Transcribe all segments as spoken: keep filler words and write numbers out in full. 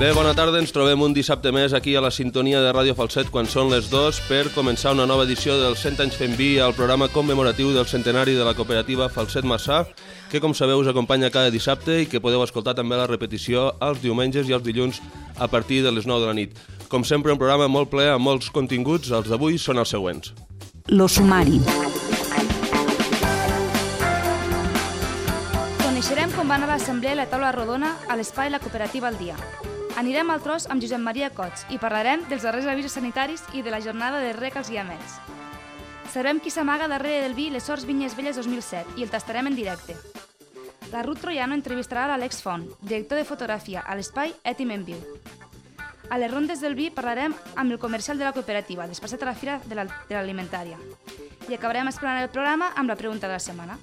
Bé, bona tarda, ens trobem un dissabte més aquí a la sintonia de Ràdio Falset quan són les dues per començar una nova edició del cent anys fent vi al programa commemoratiu del centenari de la cooperativa Falset Marçà, que com sabeu us acompanya cada dissabte i que podeu escoltar també la repetició els diumenges i els dilluns a partir de les nou de la nit. Com sempre, un programa molt ple amb molts continguts, els d'avui són els següents. Lo sumari. Coneixerem com va anar l'assemblea i la taula rodona a l'espai La Cooperativa al Dia. Anirem al tros amb Josep Maria Cots i parlarem dels darrers avisos sanitaris i de la jornada de rec als guiamets. Sabrem qui s'amaga darrere del vi Les Horts Vinyes Velles dos mil set i el tastarem en directe. La Ruth Troiano entrevistarà l'Àlex Font, director de fotografia a l'espai Ètim en Viu. A les rondes del vi parlarem amb el comercial de la cooperativa, desplaçat a la Fira de l'Alimentària. I acabarem explorant el programa amb la pregunta de la setmana.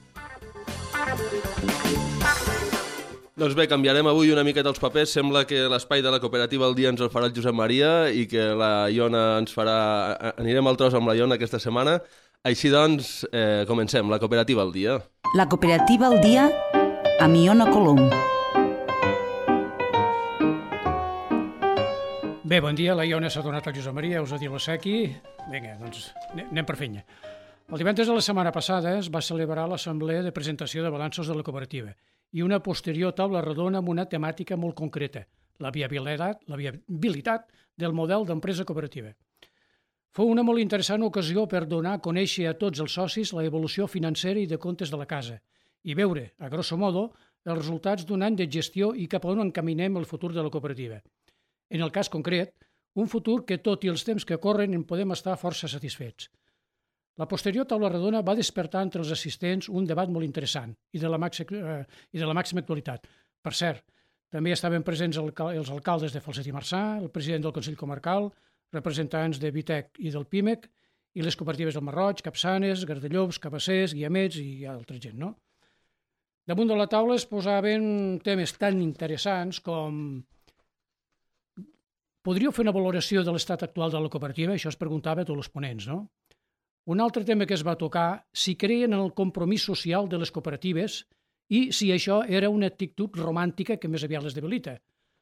Doncs bé, canviarem avui una miqueta els papers. Sembla que l'espai de la cooperativa al dia ens el farà el Josep Maria i que la Iona ens farà... Anirem al tros amb la Iona aquesta setmana. Així doncs, eh, comencem. La cooperativa al dia. La cooperativa al dia amb Iona Colom. Bé, bon dia. La Iona s'ha donat al Josep Maria, us ha dit la sequi. Vinga, doncs anem per feina. El divendres de la setmana passada es va celebrar l'assemblea de presentació de balanços de la cooperativa i una posterior taula rodona amb una temàtica molt concreta, la viabilitat, la viabilitat del model d'empresa cooperativa. Fou una molt interessant ocasió per donar a conèixer a tots els socis la evolució financera i de comptes de la casa i veure, a grosso modo, els resultats d'un any de gestió i cap a on encaminem el futur de la cooperativa. En el cas concret, un futur que, tot i els temps que corren, en podem estar força satisfets. La posterior taula rodona va despertar entre els assistents un debat molt interessant i de la màxima, eh, i de la màxima actualitat. Per cert, també estaven presents els alcaldes de Falset i Marçà, el president del Consell Comarcal, representants de Vitec i del Pimec, i les cooperatives del Marroig, Capçanes, Gardellops, Cabassers, Guiamets i altra gent, no? Damunt de la taula es posaven temes tan interessants com... Podríeu fer una valoració de l'estat actual de la cooperativa? Això es preguntava a tots els ponents, no? Un altre tema que es va tocar, si creien en el compromís social de les cooperatives i si això era una actitud romàntica que més aviat les debilita.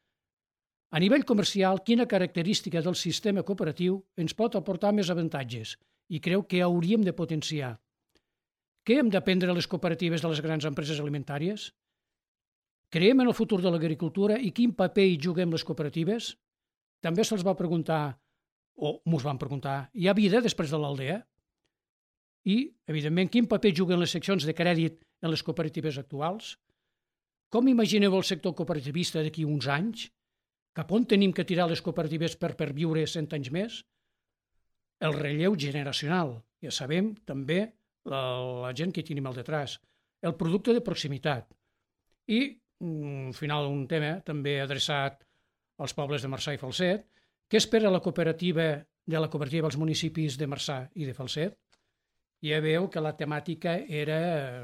A nivell comercial, quina característica del sistema cooperatiu ens pot aportar més avantatges i creu que hauríem de potenciar? Què hem d'aprendre les cooperatives de les grans empreses alimentàries? Creiem en el futur de l'agricultura i quin paper hi juguem les cooperatives? També se'ls va preguntar, o mos van preguntar, hi ha vida després de l'aldea? I, evidentment, quin paper juguen les seccions de crèdit en les cooperatives actuals? Com imagineu el sector cooperativista d'aquí uns anys? Cap on tenim que tirar les cooperatives per perviure cent anys més? El relleu generacional, ja sabem, també la, la gent que tenim al detrás. El producte de proximitat. I, al final, un tema també adreçat als pobles de Marçà i Falset. Què espera la cooperativa de la cooperativa als municipis de Marçà i de Falset? Ja veu que la temàtica era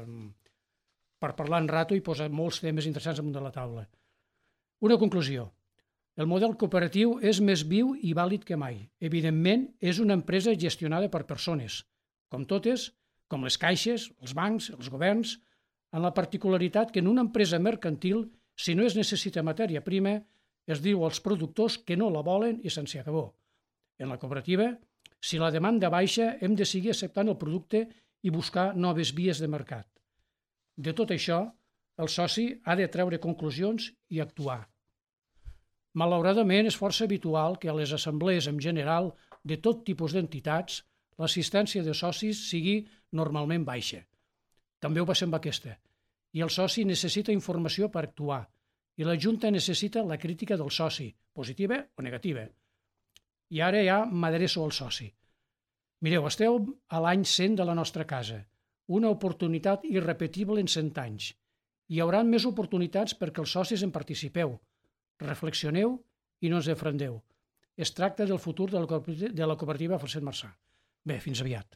per parlar en rato i posar molts temes interessants damunt de la taula. Una conclusió. El model cooperatiu és més viu i vàlid que mai. Evidentment, és una empresa gestionada per persones, com totes, com les caixes, els bancs, els governs, en la particularitat que en una empresa mercantil, si no es necessita matèria prima, es diu als productors que no la volen i se'n acabó. En la cooperativa, si la demanda baixa, hem de seguir acceptant el producte i buscar noves vies de mercat. De tot això, el soci ha de treure conclusions i actuar. Malauradament, és força habitual que a les assemblees en general de tot tipus d'entitats l'assistència de socis sigui normalment baixa. També ho va ser amb aquesta. I el soci necessita informació per actuar. I la Junta necessita la crítica del soci, positiva o negativa. I ara ja m'adreço al soci. Mireu, esteu a l'any cent de la nostra casa, una oportunitat irrepetible en cent anys. Hi haurà més oportunitats perquè els socis en participeu. Reflexioneu i no ens defrendeu. Es tracta del futur de la cooperativa Falset Marçà. Bé, fins aviat.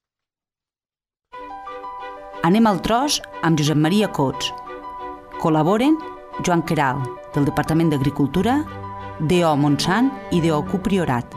Anem al tros amb Josep Maria Cots. Col·laboren Joan Queralt, del Departament d'Agricultura, D O Montsant i D O Q Priorat.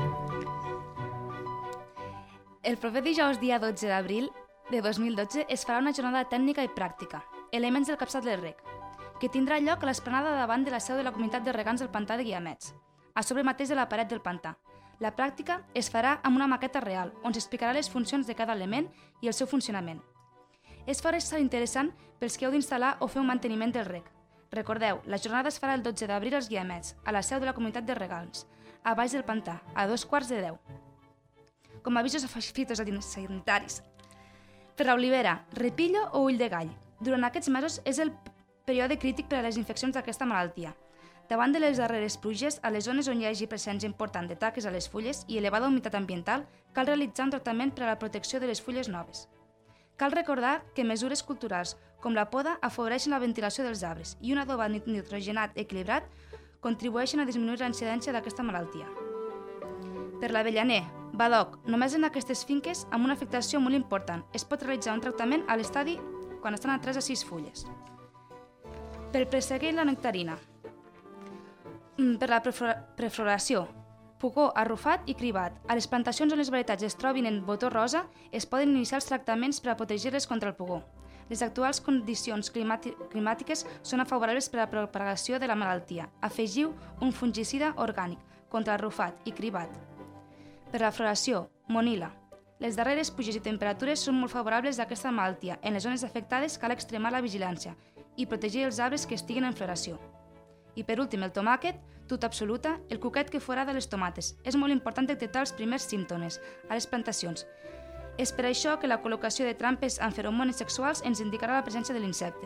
El proper dijous, dia dotze d'abril de dos mil dotze, es farà una jornada tècnica i pràctica, elements del capçat del rec, que tindrà lloc a l'esplanada davant de la seu de la comunitat de regants del pantà de Guiamets, a sobre mateix de la paret del pantà. La pràctica es farà amb una maqueta real, on s'explicarà les funcions de cada element i el seu funcionament. És força interessant pels que heu d'instal·lar o fer un manteniment del rec. Recordeu, la jornada es farà el dotze d'abril als Guiamets, a la seu de la comunitat de regants, a baix del pantà, a dos quarts de deu. Com a avisos fitosanitaris. Per l'olivera, repillo o ull de gall. Durant aquests mesos és el període crític per a les infeccions d'aquesta malaltia. Davant de les darreres pluges, a les zones on hi hagi presència important de taques a les fulles i elevada humitat ambiental, cal realitzar un tractament per a la protecció de les fulles noves. Cal recordar que mesures culturals, com la poda, afavoreixen la ventilació dels arbres i un adobat nitrogenat equilibrat contribueixen a disminuir la incidència d'aquesta malaltia. Per l'avellaner, badoc, només en aquestes finques amb una afectació molt important, es pot realitzar un tractament a l'estadi quan estan a tres a sis fulles. Per perseguir la nectarina, per la prefloració, pugó arrufat i cribat. A les plantacions on les varietats es trobin en botó rosa es poden iniciar els tractaments per a protegir-les contra el pugó. Les actuals condicions climàtiques són favorables per a la propagació de la malaltia. Afegiu un fungicida orgànic contra arrufat i cribat. Per la floració, monila. Les darreres pluges i temperatures són molt favorables d'aquesta malaltia. En les zones afectades cal extremar la vigilància i protegir els arbres que estiguin en floració. I per últim, el tomàquet, tut absoluta, el cuquet que forada les tomates. És molt important detectar els primers símptomes a les plantacions. És per això que la col·locació de trampes amb feromones sexuals ens indicarà la presència de l'insecte.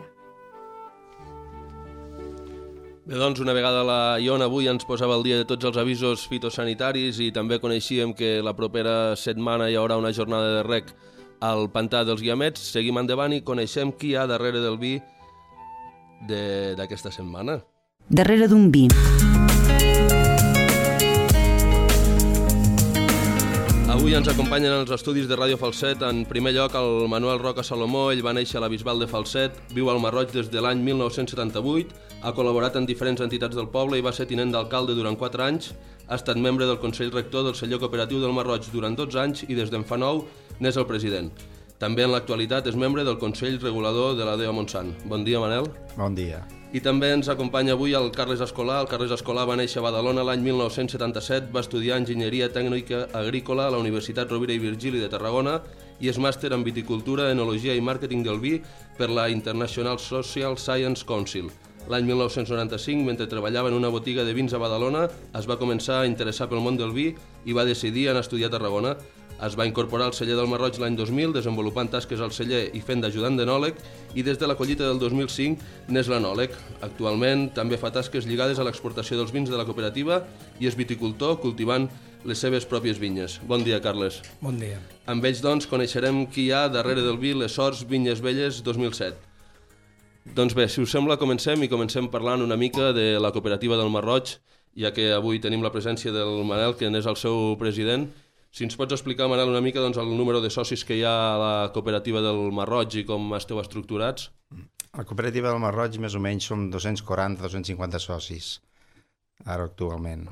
Bé, doncs, una vegada la Iona avui ens posava al dia de tots els avisos fitosanitaris i també coneixíem que la propera setmana hi haurà una jornada de rec al pantà dels Guiamets. Seguim endavant i coneixem qui hi ha darrere del vi d'aquesta setmana. Darrere d'un vi. Avui ens acompanyen els estudis de Ràdio Falset. En primer lloc, el Manuel Roca Salomó. Ell va néixer a la Bisbal de Falset, viu al Masroig des de l'any mil nou-cents setanta-vuit, ha col·laborat en diferents entitats del poble i va ser tinent d'alcalde durant quatre anys, ha estat membre del Consell Rector del Celler Cooperatiu del Masroig durant dotze anys i des d'en fa nou n'és el president. També en l'actualitat és membre del Consell Regulador de la D E O Montsant. Bon dia, Manel. Bon dia. I també ens acompanya avui el Carles Escolà. El Carles Escolà va néixer a Badalona l'any mil nou-cents setanta-set, va estudiar Enginyeria Tècnica Agrícola a la Universitat Rovira i Virgili de Tarragona i és màster en Viticultura, Enologia i Màrqueting del Vi per la International Social Science Council. L'any mil nou-cents noranta-cinc, mentre treballava en una botiga de vins a Badalona, es va començar a interessar pel món del vi i va decidir anar a estudiar a Tarragona. Es va incorporar al celler del Masroig l'any dos mil, desenvolupant tasques al celler i fent d'ajudant d'enòleg, i des de la collita del dos mil cinc n'és l'enòleg. Actualment també fa tasques lligades a l'exportació dels vins de la cooperativa i és viticultor, cultivant les seves pròpies vinyes. Bon dia, Carles. Bon dia. Amb ells, doncs, coneixerem qui hi ha darrere del vi Les Sorts Vinyes Velles dos mil set. Doncs bé, si us sembla, comencem i comencem parlant una mica de la cooperativa del Masroig, ja que avui tenim la presència del Manel, que n'és el seu president. Si ens pots explicar, Manel, una mica doncs, el número de socis que hi ha a la cooperativa del Masroig i com esteu estructurats? A la cooperativa del Masroig més o menys som dos-cents quaranta a dos-cents cinquanta socis, ara actualment.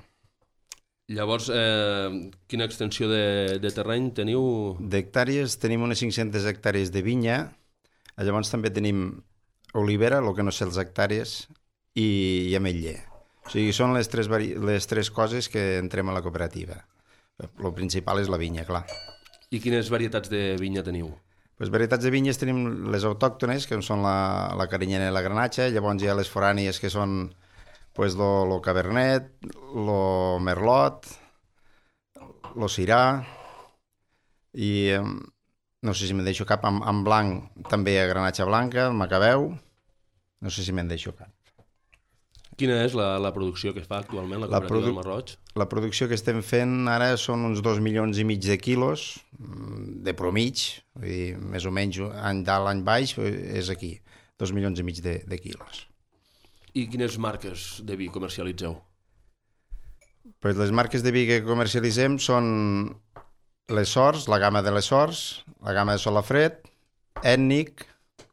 Llavors, eh, quina extensió de, de terreny teniu? D'hectàrees tenim unes cinc-centes hectàrees de vinya, llavors també tenim olivera, el que no sé les hectàrees, i, i ametller. O sigui, són les tres, vari... les tres coses que entrem a la cooperativa. El principal és la vinya, clar. I quines varietats de vinya teniu? Pues varietats de vinyes tenim les autòctones, que són la, la carinyena i la granatxa, llavors hi ha les forànies, que són pues, lo, lo cabernet, lo merlot, lo sirà, i no sé si me'n deixo cap, en, en blanc també hi ha granatxa blanca, el macabeu, no sé si me'n deixo cap. Quina és la, la producció que fa actualment la cooperativa produ... del Masroig? La producció que estem fent ara són uns dos milions i mig de quilos de promig, vull dir, més o menys any dalt, any baix, és aquí, dos milions i mig de, de quilos. I quines marques de vi comercialitzeu? Pues les marques de vi que comercialitzem són Les Sorts, la gamma de Les Sorts, la gamma de Solafred, Ètnic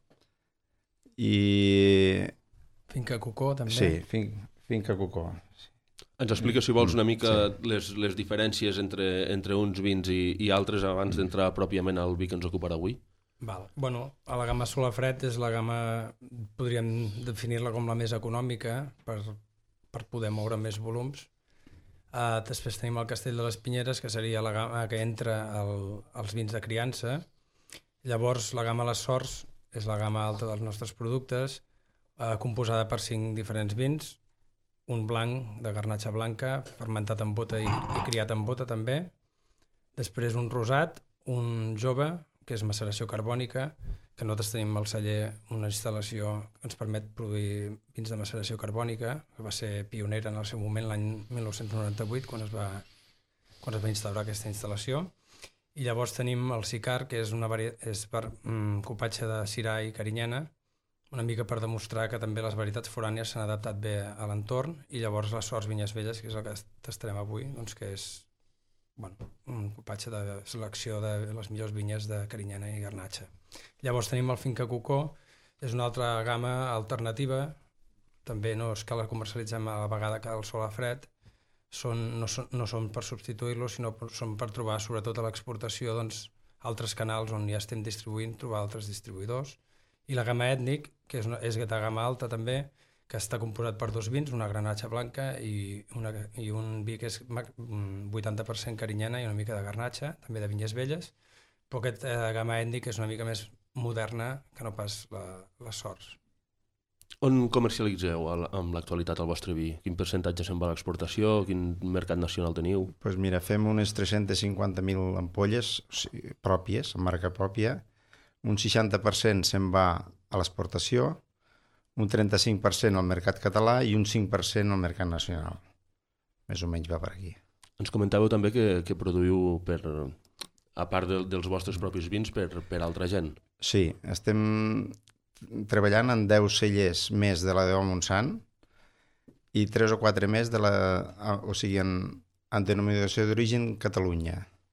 i... Finca Cocó, també. Sí, fin, Finca Cocó. Ens explica, si vols, una mica sí. les, les diferències entre, entre uns vins i, i altres abans d'entrar pròpiament al vi que ens ocuparà avui? Val. Bueno, a la gamma Solafred és la gamma, podríem definir-la com la més econòmica per, per poder moure més volums. Uh, després tenim el Castell de les Pinyeres, que seria la gamma que entra el, als vins de criança. Llavors, la gamma Les Sorts és la gamma alta dels nostres productes, uh, composada per cinc diferents vins, un blanc de garnatxa blanca, fermentat en bota i, i criat en bota també. Després un rosat, un jove, que és maceració carbònica, que nosaltres tenim al celler una instal·lació que ens permet produir vins de maceració carbònica, que va ser pionera en el seu moment l'any mil nou-cents noranta-vuit, quan es va, quan es va instaurar aquesta instal·lació. I llavors tenim el Sicar, que és una vari... és per um, copatge de Syrah i Carinyena, una mica per demostrar que també les varietats forànies s'han adaptat bé a l'entorn, i llavors les Sorts Vinyes Velles, que és el que tastarem avui, doncs que és bueno, un copatge de selecció de les millors vinyes de Carinyena i Garnatxa. Llavors tenim el Finca Cocó, és una altra gamma alternativa, també no és que la comercialitzem a la vegada que el Solafred, són, no, són, no són per substituir-lo, sinó per, són per trobar, sobretot a l'exportació, doncs, altres canals on ja estem distribuint, trobar altres distribuïdors. I la gamma Ètnic, que és, una, és de gamma alta també, que està composat per dos vins, una granatxa blanca i, una, i un vi que és vuitanta per cent carinyena i una mica de garnatxa, també de vinyes velles, però aquesta eh, gamma Ètnic és una mica més moderna que no pas la, les Sorts. On comercialitzeu amb l'actualitat el vostre vi? Quin percentatge se'n va a l'exportació? Quin mercat nacional teniu? Doncs pues mira, fem unes tres-centes cinquanta mil ampolles o sigui, pròpies, amb marca pròpia. Un seixanta per cent se'n va a l'exportació, un trenta-cinc per cent al mercat català i un cinc per cent al mercat nacional. Més o menys va per aquí. Ens comentàveu també que, que produïu, per, a part de, dels vostres propis vins, per, per altra gent. Sí, estem treballant en deu cellers més de la D O Montsant i tres o quatre més de la, o sigui, en, en denominació d'origen Catalunya.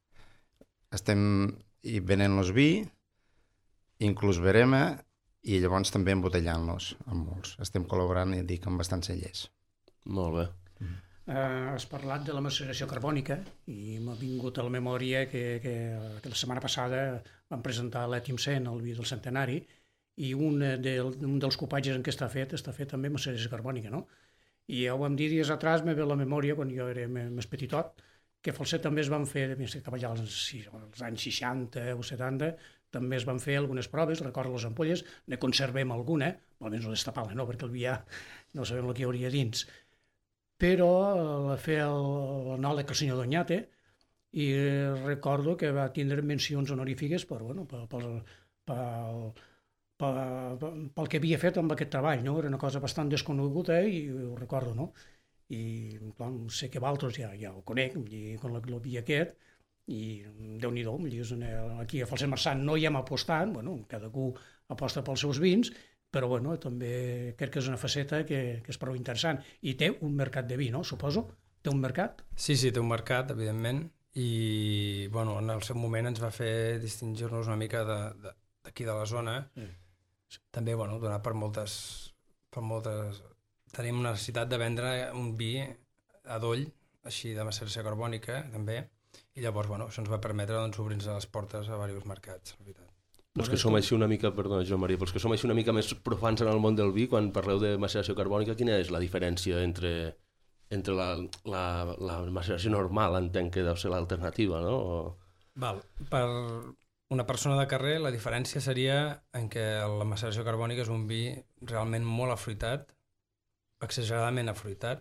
Estem i venent-los vi, inclús verema, i llavors també embotellant-los amb molts. Estem col·laborant, i dic, amb bastants cellers. Molt bé. Mm. Uh, has parlat de la maceració carbònica i m'ha vingut a la memòria que, que, que la setmana passada vam presentar l'Ètim cent, el vi del centenari, i un, de, un dels copatges en què està fet, està fet també maceració carbònica, no? I ja ho vam dir dies atrás, me ve a la memòria, quan jo era més petitot, que Falset també es van fer, cap allà als, als anys seixanta o setanta, també es van fer algunes proves, recordo les ampolles, ne conservem alguna, almenys no destapar-la, no, perquè el vi ja no sabem el que hi hauria dins. Però la fer l'anòleg el senyor Doñate, i recordo que va tindre mencions honorífiques per, bueno, pel, pel, pel, pel, pel que havia fet amb aquest treball, no? Era una cosa bastant desconeguda i ho recordo, no? I clar, sé que Valtros ja, ja ho conec, i con el vi aquest, i Déu-n'hi-do, aquí a Falset Marçà no hi hem apostat, bueno, cadascú aposta pels seus vins, però bueno, també crec que és una faceta que, que és prou interessant. I té un mercat de vi, no? Suposo? Té un mercat? Sí, sí, té un mercat, evidentment, i bueno, en el seu moment ens va fer distingir-nos una mica d'aquí de, de, de la zona. Mm. També, bueno, donar per moltes, per moltes... Tenim una necessitat de vendre un vi a doll, així de maceració carbònica, també, i llavors, bueno, això ens va permetre doncs, obrir-nos les portes a diversos mercats, la veritat. Els que som així una mica, perdona, Joan Maria, però els que som així una mica més profans en el món del vi, quan parleu de maceració carbònica, quina és la diferència entre, entre la, la, la maceració normal, entenc que deu ser l'alternativa, no? O... Val. Per una persona de carrer, la diferència seria en què la maceració carbònica és un vi realment molt afruitat, exageradament afruitat,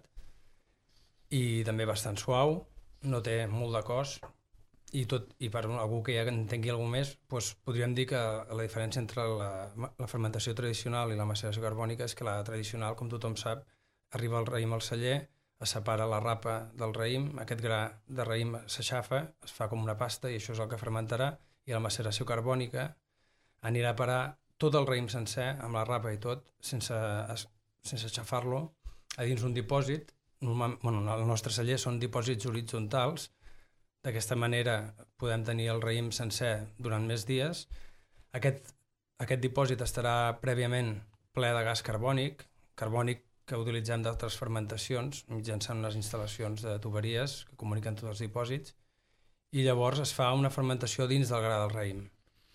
i també bastant suau, no té molt de cos, i, tot, i per algú que ja entengui alguna més, doncs podríem dir que la diferència entre la, la fermentació tradicional i la maceració carbònica és que la tradicional, com tothom sap, arriba el raïm al celler, es separa la rapa del raïm, aquest gra de raïm s'aixafa, es fa com una pasta i això és el que fermentarà, i la maceració carbònica anirà a parar tot el raïm sencer, amb la rapa i tot, sense, sense aixafar-lo, a dins un dipòsit. Normal, bueno, el nostre celler són dipòsits horitzontals. D'aquesta manera podem tenir el raïm sencer durant més dies. Aquest, aquest dipòsit estarà prèviament ple de gas carbònic, carbònic que utilitzem d'altres fermentacions mitjançant unes instal·lacions de tuberies que comuniquen tots els dipòsits, i llavors es fa una fermentació dins del gra del raïm.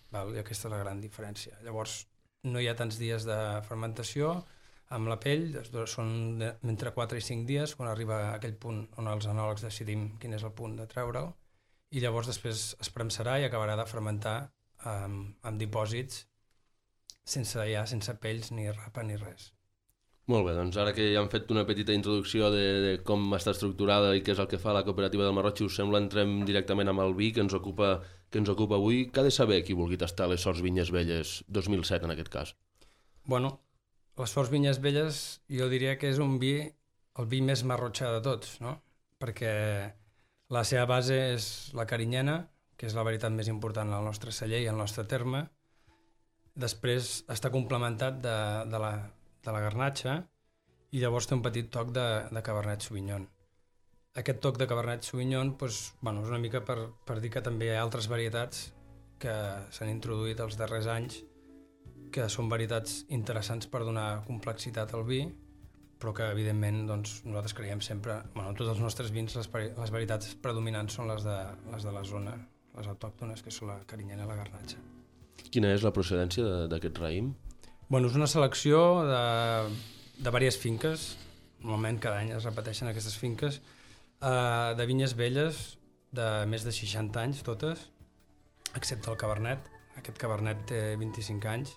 val? I aquesta és la gran diferència. Llavors, no hi ha tants dies de fermentació, amb la pell són entre quatre i cinc dies, quan arriba a aquell punt on els enòlegs decidim quin és el punt de treure'l, i llavors després es premsarà i acabarà de fermentar amb, amb dipòsits sense, ja, sense pells ni rapa ni res. Molt bé, doncs ara que ja hem fet una petita introducció de, de com està estructurada i què és el que fa la cooperativa del Marroig, si us sembla, entrem directament amb el vi que ens ocupa, que ens ocupa avui. Què ha de saber qui vulgui tastar les Sorts Vinyes Velles dos mil set en aquest cas? Bueno, les Sorts Vinyes Velles jo diria que és un vi, el vi més marrotxà de tots, no? Perquè la seva base és la carinyena, que és la varietat més important al nostre celler i al nostre terme. Després està complementat de, de, la, de la garnatxa i llavors té un petit toc de, de Cabernet Sauvignon. Aquest toc de Cabernet Sauvignon doncs, bueno, és una mica per, per dir que també hi ha altres varietats que s'han introduït els darrers anys que són varietats interessants per donar complexitat al vi, però que evidentment doncs, nosaltres creiem sempre, bueno, en tots els nostres vins les, les varietats predominants són les de, les de la zona, les autòctones, que són la carinyena i la garnatxa. Quina és la procedència d'aquest raïm? Bueno, és una selecció de, de diverses finques, normalment cada any es repeteixen aquestes finques, eh, de vinyes velles de més de seixanta anys totes, excepte el Cabernet. Aquest Cabernet té vint-i-cinc anys,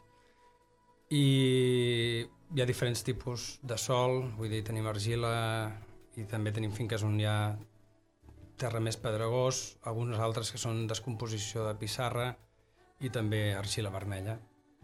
i hi ha diferents tipus de sòl, vull dir, tenim argila i també tenim finques on hi ha terra més pedregós, algunes altres que són descomposició de pissarra i també argila vermella.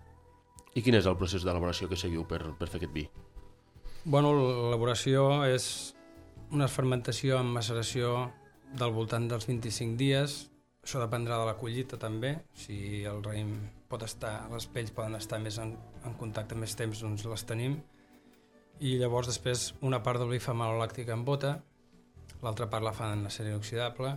I quin és el procés d'elaboració que seguiu per, per fer aquest vi? Bueno, l'elaboració és una fermentació amb maceració del voltant dels vint-i-cinc dies. Això dependrà de la collita també. Si el raïm pot estar, les pells poden estar més en, en contacte més temps, doncs les tenim. I llavors després una part del vi fa malolàctica en bota, l'altra part la fa en acer inoxidable,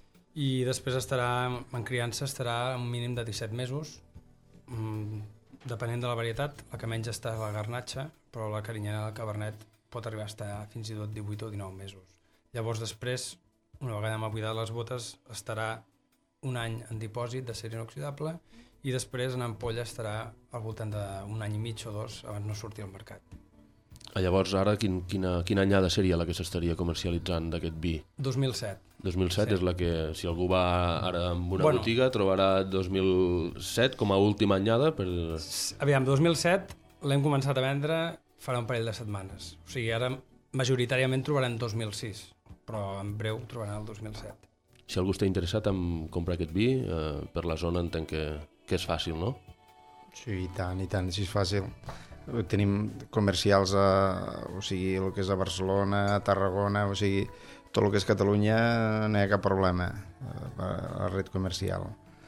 i després estarà, en criança estarà un mínim de disset mesos, depenent de la varietat. La que menys està és la garnatxa, però la carinyena del Cabernet pot arribar a estar fins i tot divuit o dinou mesos. Llavors després, una vegada hem buidat les botes, estarà un any en dipòsit d'acer inoxidable i després en ampolla estarà al voltant d'un any i mig o dos abans no sortir al mercat. Ah, llavors ara quin, quina, quina anyada seria la que s'estaria comercialitzant d'aquest vi? dos mil set. dos mil set sí. És la que, si algú va ara en una bueno, botiga, trobarà dos mil set com a última anyada? Per... Aviam, dos mil set l'hem començat a vendre farà un parell de setmanes. O sigui, ara majoritàriament trobaran dos mil sis, però en breu trobaran el dos mil set. Si algú està interessat en comprar aquest vi, eh, per la zona entenc que, que és fàcil, no? Sí, i tant, i tant, sí, és fàcil. Tenim comercials a, o sigui, el que és a Barcelona, a Tarragona, o sigui, tot el que és Catalunya no hi ha cap problema a la red comercial.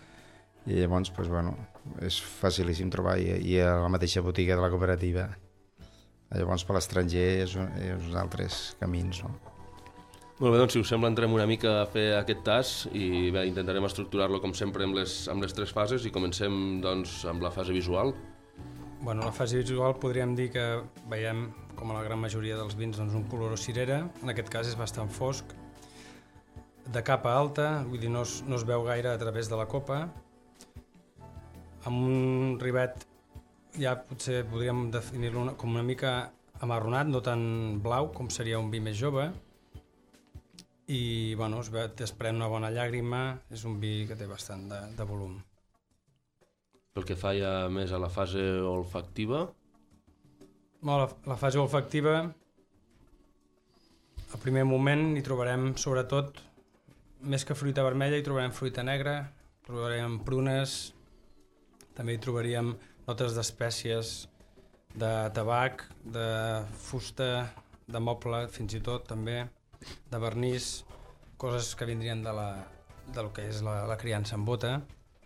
I llavors, pues, bueno, és facilíssim trobar i, i a la mateixa botiga de la cooperativa. Llavors, per l'estranger és, és uns altres camins, no? Molt bé, doncs si us sembla entrem una mica a fer aquest tast i bé, intentarem estructurar-lo com sempre amb les, amb les tres fases i comencem doncs amb la fase visual. Bueno, la fase visual podríem dir que veiem, com a la gran majoria dels vins, doncs un color cirera, en aquest cas és bastant fosc, de capa alta, vull dir, no es, no es veu gaire a través de la copa, amb un rivet ja potser podríem definir-lo com una mica amarronat, no tan blau com seria un vi més jove, i bueno, es desprèn una bona llàgrima, és un vi que té bastant de, de volum. Pel que fa ja més a la fase olfactiva? No, la, la fase olfactiva, al primer moment hi trobarem sobretot, més que fruita vermella, hi trobarem fruita negra, trobarem prunes, també hi trobaríem notes d'espècies, de tabac, de fusta, de moble, fins i tot també, de vernís, coses que vindrien de la, del que és la, la criança en bota.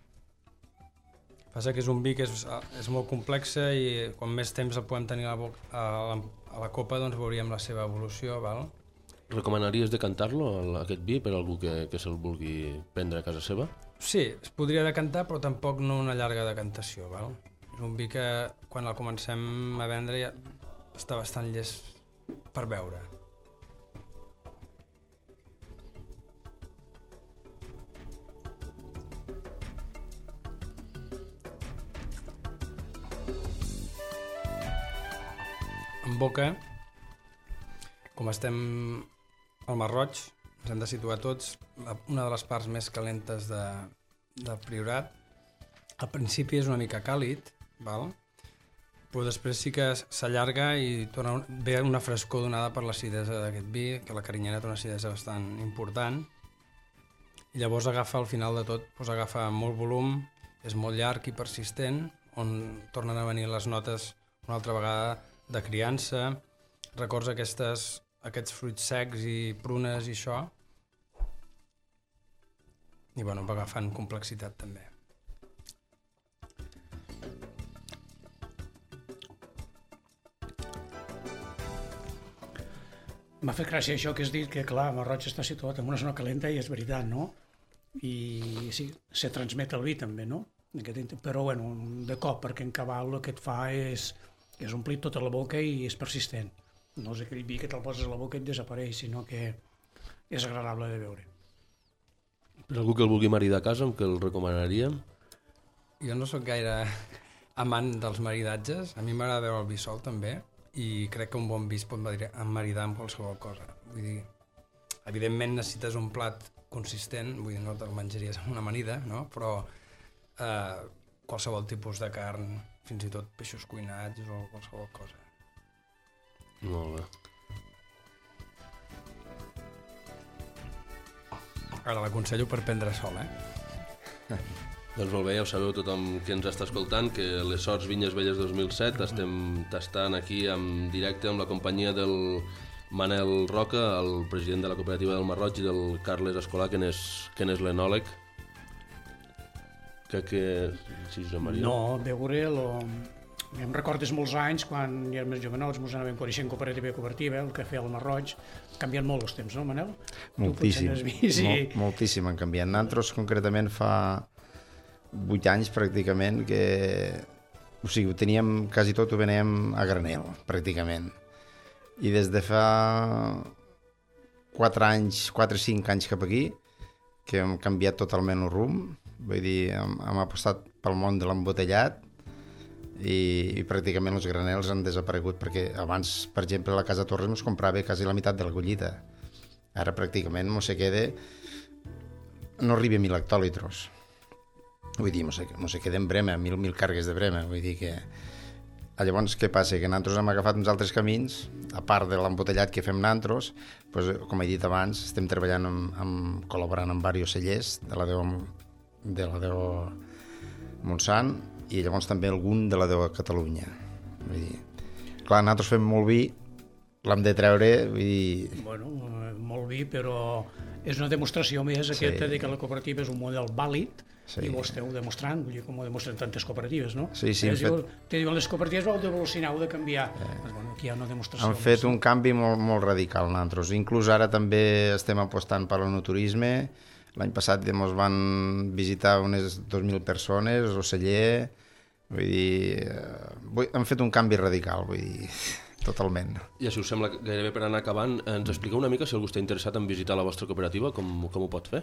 Passa que és un vi que és, és molt complex i quan més temps el podem tenir a la, boca, a la, a la copa doncs veuríem la seva evolució. Val? Recomanaries decantar-lo, aquest vi, per a algú que, que se'l vulgui prendre a casa seva? Sí, es podria decantar, però tampoc no una llarga decantació. Val? És un vi que quan el comencem a vendre ja està bastant llest per beure. En boca, com estem al Mar Roig, ens hem de situar tots, una de les parts més calentes de, de Priorat. Al principi és una mica càlid, val? Però després sí que s'allarga i torna, ve una frescor donada per l'acidesa d'aquest vi, que la Carinyena té una acidesa bastant important. I llavors agafa, al final de tot, doncs agafa molt volum, és molt llarg i persistent, on tornen a venir les notes una altra vegada de criança, records aquestes, aquests fruits secs i prunes i això, i bueno, va agafant complexitat també. M'ha fet gràcia això que has dit, que clar, Mar Roig està situat en una zona calenta i és veritat, no? I sí, se transmet el vi també, no? Però bueno, de cop, perquè en cabal el que et fa és, és omplir tota la boca i és persistent. No és aquell vi que te'l poses a la boca i et desapareix, sinó que és agradable de veure. Per algú que el vulgui maridar a casa, amb què el recomanaríem? Jo no sóc gaire amant dels maridatges, a mi m'agrada veure el vi sol també, i crec que un bon vi es pot maridar amb qualsevol cosa. Vull dir, evidentment necessites un plat consistent, vull dir, no te'l menjaries amb una amanida, no? Però eh, qualsevol tipus de carn, fins i tot peixos cuinats o qualsevol cosa. Molt bé. Ara l'aconsello per prendre sol, eh? Doncs molt bé, ja ho sabeu tothom que ens està escoltant, que les Sorts Vinyes Velles dos mil set estem tastant aquí en directe amb la companyia del Manel Roca, el president de la cooperativa del Mar Roig, i del Carles Escolà, que n'és, que n'és l'enòleg. Que, que... Sí, Josep Maria? No, veure... Lo... Em recordes molts anys, quan érem més jovenots, ens anàvem coneixent cooperativa i cooperativa, el cafè al Mar Roig. Canvien molt els temps, no, Manel? Moltíssim, Mol, moltíssim han canviat. Nosaltres, concretament, fa vuit anys, pràcticament, que... O sigui, ho teníem, quasi tot ho veníem a granel, pràcticament. I des de fa quatre anys, quatre o cinc anys cap aquí, que hem canviat totalment el rumb, vull dir, hem, hem apostat pel món de l'embotellat, I, i pràcticament els granels han desaparegut, perquè abans, per exemple, a la Casa Torres ens comprava quasi la meitat de la collita. Ara pràcticament no se queda, no arriba a mil hectòlitros. Vull dir, no se, no se queda en brema, mil, mil cargues de brema. Vull dir que... Llavors, què passa? Que nosaltres hem agafat uns altres camins, a part de l'embotellat que fem nosaltres, doncs, com he dit abans, estem treballant amb, amb, col·laborant amb diversos cellers de la Déu, de la Déu Montsant, i llavors també algun de la Déu a Catalunya. Vull dir, clar, nosaltres fem molt vi, l'hem de treure, vull dir... Bueno, molt vi, però és una demostració més aquesta sí. de que la cooperativa és un model vàlid sí. i ho esteu demostrant, vull dir, com ho demostren tantes cooperatives, no? Sí, sí. Eh, fet... Te diuen les cooperatives heu d'evolucionar, heu de canviar. Eh. Pues, bueno, aquí hi ha una demostració. Han fet un canvi molt, molt radical, nosaltres. Inclús ara també estem apostant per l'enoturisme. L'any passat ens van visitar unes dos mil persones, el celler... Vull dir, vull, han fet un canvi radical, vull dir, totalment. I si us sembla gairebé per anar acabant, ens expliqueu una mica si algú està interessat en visitar la vostra cooperativa, com, com ho pot fer?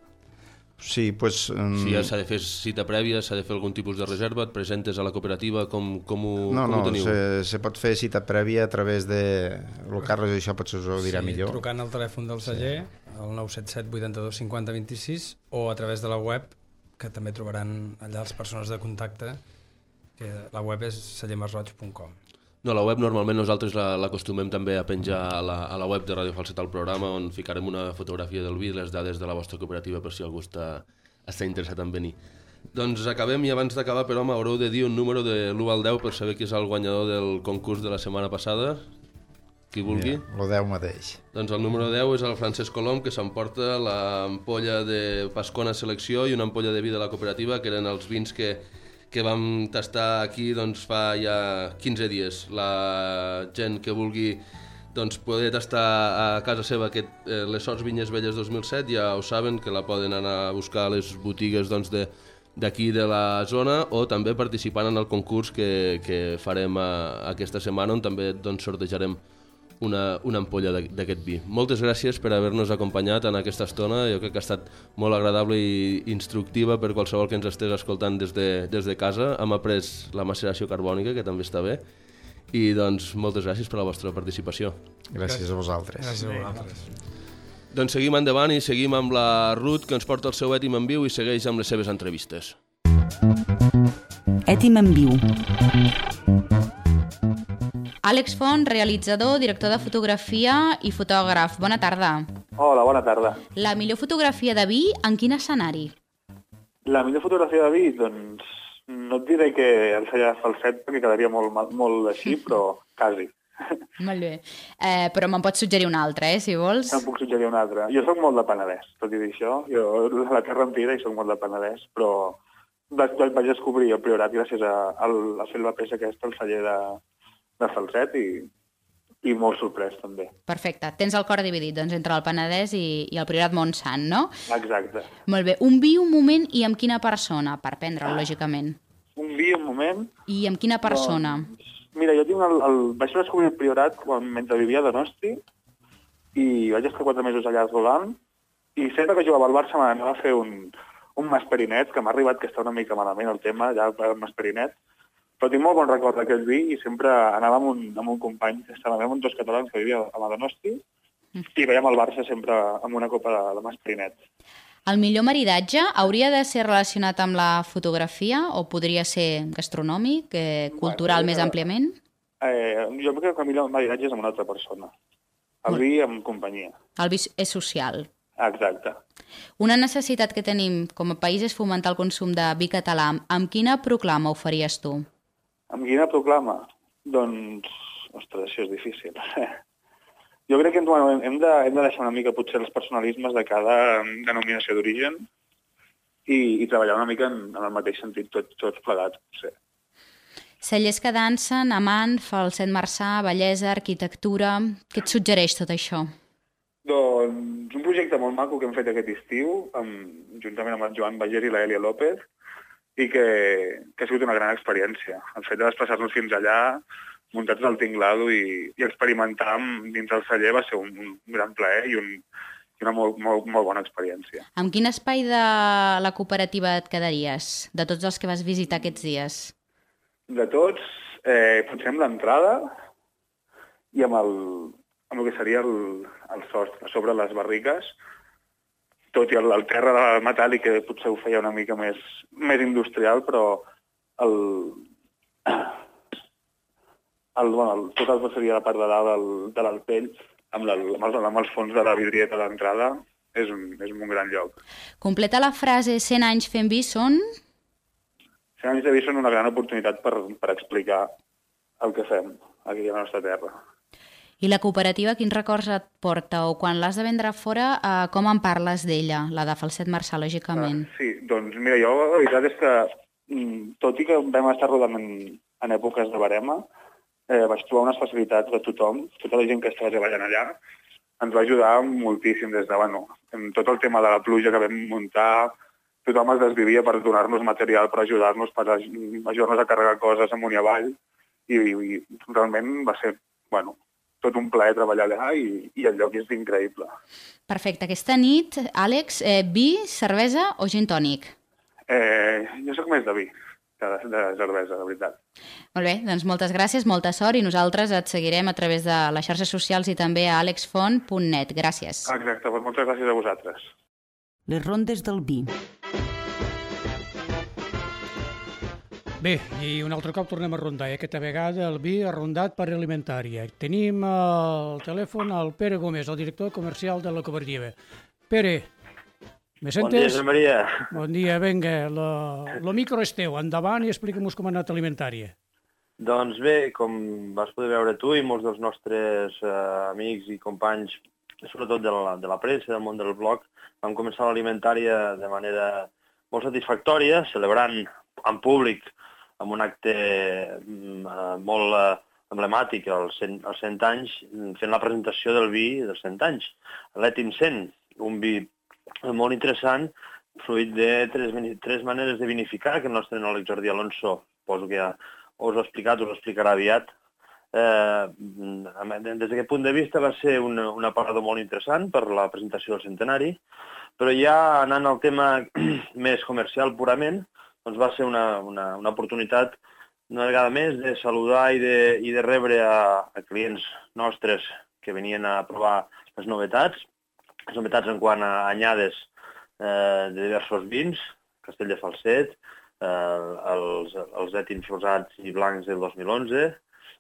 Sí, doncs... Um... Si ja s'ha de fer cita prèvia, s'ha de fer algun tipus de reserva, et presentes a la cooperativa, com, com, ho, no, com no, ho teniu? No, se, se pot fer cita prèvia a través de... El Carles això potser us ho dirà sí, millor. Trucant al telèfon del celler, sí. el nou set set vuitanta-dos cinquanta vint-i-sis, o a través de la web, que també trobaran allà les persones de contacte, que la web és celler masroig punt com. No, la web normalment nosaltres l'acostumem també a penjar a la, a la web de Ràdio Falset al programa, on ficarem una fotografia del vi, les dades de la vostra cooperativa, per si algú està, està interessat en venir. Doncs acabem, i abans d'acabar, però m'haureu de dir un número de l'u al deu per saber qui és el guanyador del concurs de la setmana passada. Qui vulgui. Ja, el deu mateix. Doncs el número deu és el Francesc Colom, que s'emporta l'ampolla de Pascona Selecció i una ampolla de vi de la cooperativa, que eren els vins que que vam tastar aquí doncs, fa ja quinze dies. La gent que vulgui doncs, poder tastar a casa seva aquest, eh, les Sorts Vinyes Velles dos mil set, ja ho saben, que la poden anar a buscar a les botigues doncs, de, d'aquí de la zona, o també participant en el concurs que, que farem a, aquesta setmana, on també doncs, sortejarem una, una ampolla d'aquest vi. Moltes gràcies per haver-nos acompanyat en aquesta estona. Jo crec que ha estat molt agradable i instructiva per qualsevol que ens estés escoltant des de, des de casa. Hem après la maceració carbònica, que també està bé, I doncs moltes gràcies per la vostra participació. Gràcies a vosaltres. Gràcies a vosaltres. Doncs seguim endavant i seguim amb la Ruth, que ens porta el seu Ètim en viu i segueix amb les seves entrevistes. Ètim en viu. Àlex Font, realitzador, director de fotografia i fotògraf. Bona tarda. Hola, bona tarda. La millor fotografia de vi en quin escenari? La millor fotografia de vi, doncs, no et diré que el celler de Falset perquè quedaria molt, molt així, però quasi. Molt bé. Eh, però me'n pots suggerir una altra, eh, si vols. Te'n puc suggerir una altra. Jo soc molt de Penedès, tot i dir això. Jo la terra em tira i soc molt de Penedès, però vaig, vaig descobrir el Priorat gràcies a, a, a fer la peça aquesta al celler de, de Falset i, i molt sorprès, també. Perfecte. Tens el cor dividit, doncs, entre el Penedès i, i el Priorat Montsant, no? Exacte. Molt bé. Un vi, un moment i amb quina persona, per prendre'l, lògicament. Un vi, un moment... I amb quina persona? Doncs, mira, jo tinc el, el, vaig descobrir el Priorat quan, mentre vivia a Donosti i vaig estar quatre mesos allà rodant i sempre que jugava al Barça m'anava a fer un, un masperinet, que m'ha arribat que està una mica malament el tema, ja el masperinet, però tinc molt bon record d'aquell vi i sempre anava amb un, amb un company, estàvem amb dos catalans que vivia a Donosti i veiem el Barça sempre amb una copa de, de masperinet. El millor maridatge hauria de ser relacionat amb la fotografia o podria ser gastronòmic, eh, cultural bueno, més àmpliament? Eh, jo crec que el millor maridatge és amb una altra persona. El vi amb companyia. El vi és social. Exacte. Una necessitat que tenim com a país és fomentar el consum de vi català. Amb quina proclama ho faries tu? Amb quina proclama? Doncs, ostres, això és difícil. Jo crec que bueno, hem, de, hem de deixar una mica potser els personalismes de cada denominació d'origen i, i treballar una mica en, en el mateix sentit, tot, tots plegats, potser. Cellers que dansen, Amant, Falset Marçà, bellesa, arquitectura... Què et suggereix tot això? Doncs un projecte molt maco que hem fet aquest estiu, amb, juntament amb el Joan Bager i l'Èlia López, i que, que ha sigut una gran experiència. El fet de desplaçar-nos fins allà, muntats al tinglado i, i experimentar dins del celler va ser un, un gran plaer i, un, i una molt, molt, molt bona experiència. Amb quin espai de la cooperativa et quedaries, de tots els que vas visitar aquests dies? De tots, eh, potser amb l'entrada i amb el, amb el que seria el, el sostre, sobre les barriques, tot i el, el terra metàl·lic que potser ho feia una mica més, més industrial, però el... El, bueno, el, tot el que seria la part de dalt del, de l'Alpell, amb, la, amb, els, amb els fons de la vidrieta d'entrada, és, un, és un gran lloc. Completa la frase cent anys fent vi són... cent anys de vi són una gran oportunitat per, per explicar el que fem aquí a la nostra terra. I la cooperativa quins records et porta? O quan l'has de vendre fora, eh, com en parles d'ella, la de Falset Marçà, lògicament? Ah, sí, doncs mira, jo la veritat és que, tot i que vam estar rodant en, en èpoques de barema, Eh, vaig trobar unes facilitats de tothom, tota la gent que estava treballant allà, ens va ajudar moltíssim des de, bueno, en tot el tema de la pluja que vam muntar, tothom es desvivia per donar-nos material, per ajudar-nos, per ajudar-nos a carregar coses amunt i avall, i, i realment va ser, bueno, tot un plaer treballar allà i, i el lloc és increïble. Perfecte. Aquesta nit, Àlex, eh, vi, cervesa o gin tònic? Eh, jo sóc més de vi. De, de cervesa, de veritat. Molt bé, doncs moltes gràcies, molta sort i nosaltres et seguirem a través de les xarxes socials i també a alex font punt net. Gràcies. Exacte, moltes gràcies a vosaltres. Les rondes del vi. Bé, i un altre cop tornem a rondar. I aquesta vegada el vi ha rondat per alimentària. Tenim al telèfon el Pere Gómez, el director comercial de la cooperativa. Pere, me sentes? Bon dia, Josep Maria. Bon dia, vinga, el micro és teu, endavant i explica'm com ha anat alimentària. Doncs bé, com vas poder veure tu i molts dels nostres eh, amics i companys, sobretot de la, de la premsa, del món del blog, vam començar l'alimentària de manera molt satisfactòria, celebrant en públic amb un acte eh, molt eh, emblemàtic, els cent, els cent anys, fent la presentació del vi dels cent anys, l'Ètim cent, un vi molt interessant, fruit de tres, tres maneres de vinificar, que el nostre enòleg Jordi Alonso, poso que ja us ho ha explicat, us ho explicarà aviat. Eh, des d'aquest punt de vista va ser un, un aparador molt interessant per la presentació del centenari, però ja anant al tema més comercial purament, doncs va ser una, una, una oportunitat una vegada més, de saludar i de, i de rebre a, a clients nostres que venien a provar les novetats, les novetats en quant a anyades eh, de diversos vins, Castell de Falset, eh, els, els ètins rosats i blancs del dos mil onze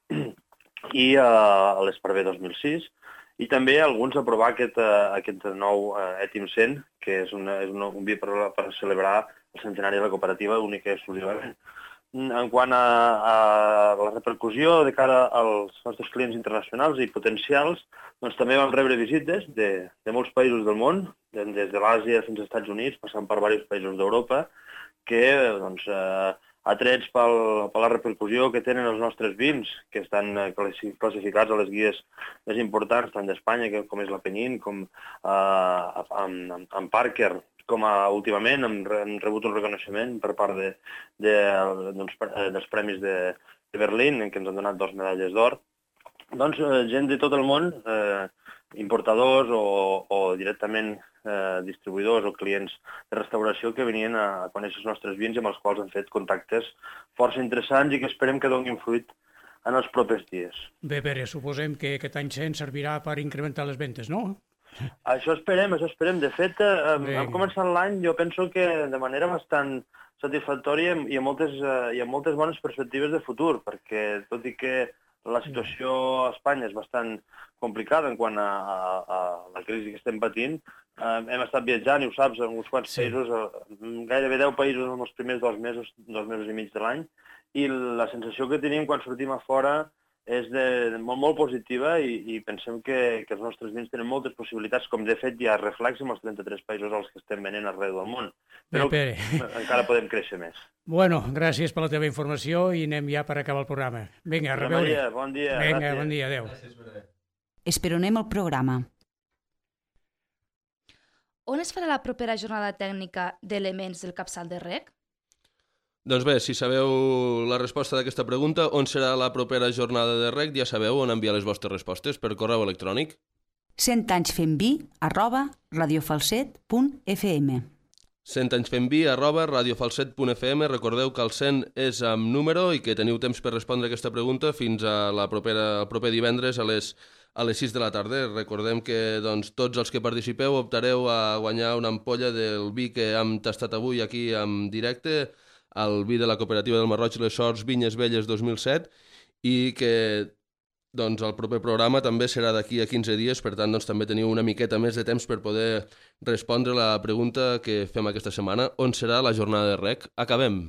i eh, l'Esparver dos mil sis, i també alguns a provar aquest, uh, aquest nou uh, Ètim cent, que és, una, és una, un vi per, per celebrar el centenari de la cooperativa únic i exclusivament. En quant a, a la repercussió de cara als nostres clients internacionals i potencials, doncs també vam rebre visites de, de molts països del món, de, des de l'Àsia fins als Estats Units, passant per diversos països d'Europa, que doncs, uh, atrets pel, per la repercussió que tenen els nostres vins, que estan classificats a les guies més importants, tant d'Espanya com és la Penin, com eh, en, en Parker, com a, últimament hem, hem rebut un reconeixement per part de, de, doncs, dels Premis de, de Berlín, en què ens han donat dos medalles d'or. Doncs eh, gent de tot el món, eh, importadors o, o directament eh, distribuïdors o clients de restauració que venien a conèixer els nostres vins i amb els quals han fet contactes força interessants i que esperem que donin fruit en els propers dies. Bé, Pere, suposem que aquest any cent servirà per incrementar les ventes, no? Això esperem, això esperem. De fet, eh, hem començat l'any, jo penso que de manera bastant satisfactòria i amb moltes, eh, i amb moltes bones perspectives de futur, perquè tot i que la situació a Espanya és bastant complicada en quant a, a, a la crisi que estem patint. Eh, hem estat viatjant, i ho saps, en uns quants sí. països, eh, gairebé deu països en els primers dos mesos, dos mesos i mig de l'any, i la sensació que tenim quan sortim a fora és de, de molt, molt positiva i, i pensem que, que els nostres vins tenen moltes possibilitats, com de fet ja reflexa amb els trenta-tres països als que estem venent arreu del món. Però Bé, encara podem créixer més. Bueno, gràcies per la teva informació i anem ja per acabar el programa. Vinga, a reveure. Maria, bon dia. Vinga, gràcies. bon dia, adeu. Esperonem el programa. On es farà la propera jornada tècnica d'elements del capçal de rec? Doncs bé, si sabeu la resposta d'aquesta pregunta, on serà la propera jornada de rec, ja sabeu on enviar les vostres respostes, per correu electrònic. cent anys fent vi arroba radiofalset punt f m. cent anys fent vi arroba radiofalset punt f m. Recordeu que el cent és amb número i que teniu temps per respondre aquesta pregunta fins a la propera, el proper divendres a les, a les sis de la tarda. Recordem que doncs, tots els que participeu optareu a guanyar una ampolla del vi que hem tastat avui aquí en directe, el vi de la cooperativa del Marroig i les Sorts Vinyes Velles dos mil set, i que doncs, el proper programa també serà d'aquí a quinze dies, per tant doncs, també teniu una miqueta més de temps per poder respondre la pregunta que fem aquesta setmana, on serà la jornada de rec. Acabem!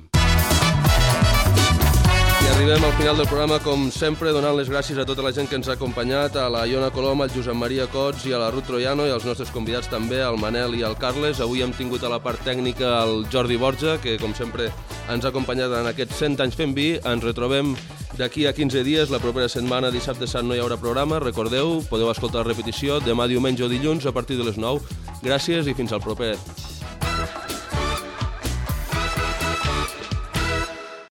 I arribem al final del programa, com sempre, donant les gràcies a tota la gent que ens ha acompanyat, a la Iona Colom, al Josep Maria Cots i a la Ruth Troiano, i als nostres convidats també, al Manel i al Carles. Avui hem tingut a la part tècnica el Jordi Borja, que com sempre ens ha acompanyat en aquests cent anys fent vi. Ens retrobem d'aquí a quinze dies, la propera setmana, dissabte sant no hi haurà programa. Recordeu, podeu escoltar la repetició demà diumenge o dilluns a partir de les nou. Gràcies i fins al proper.